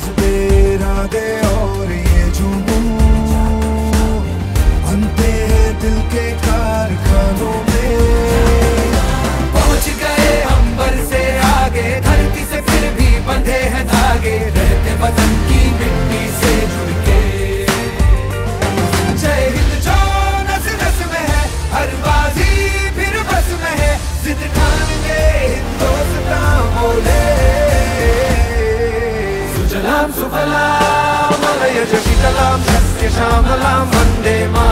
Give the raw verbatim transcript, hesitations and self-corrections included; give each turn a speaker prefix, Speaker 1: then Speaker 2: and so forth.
Speaker 1: पे इरादे और ये जुनून बनते हैं दिल के कारखानों में।
Speaker 2: पहुंच गए अंबर से आगे, धरती से फिर भी बंधे हैं धागे, रहते वतन की मिट्टी से जुड़ के। जय हिंद जो नस नस में है, हर बाजी फिर बस में है, जिद ठान के हिंदुस्तान बोले। सुजलाम सुफलाम मलयज शीतलाम सस्य श्यामलाम वंदे मातरम।